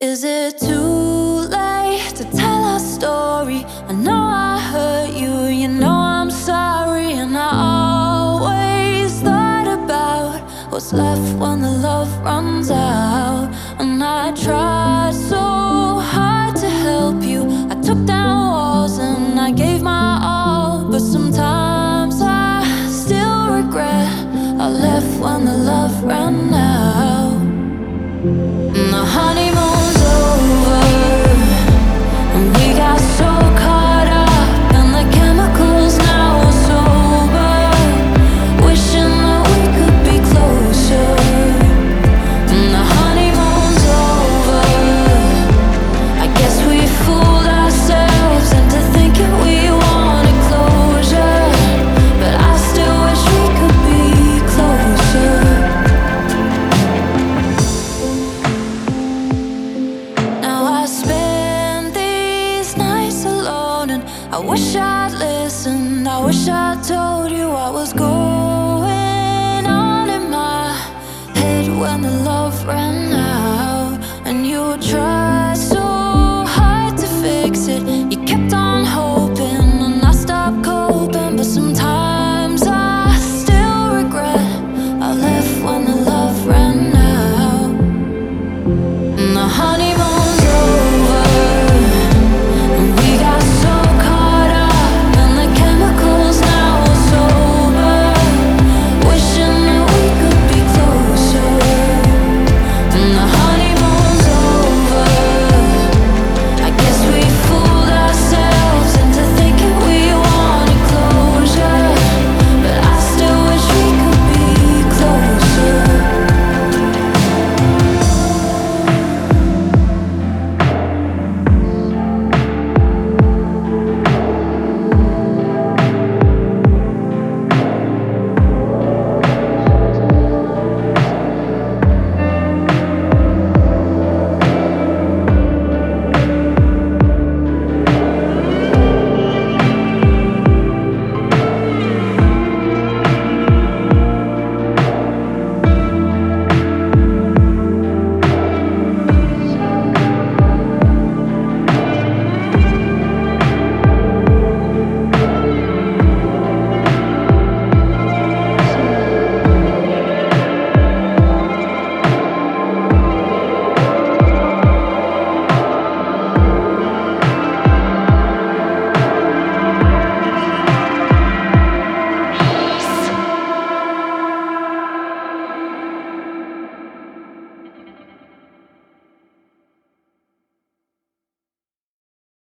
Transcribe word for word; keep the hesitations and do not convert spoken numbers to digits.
Is it too late to tell our story? I know I hurt you, you know I'm sorry. And I always thought about what's left when the love runs out. And I tried so hard to help you. I took down walls and I gave my all, but sometimes I still regret I left when the love ran out. And the honeymoon's over, and we got so caught up in the chemicals, now we're sober, wishing that we could be closer. And the honeymoon's over, I guess we fooled ourselves into thinking we wanted closure, but I still wish we could be closer. I wish I'd listened, I wish I told you I was going.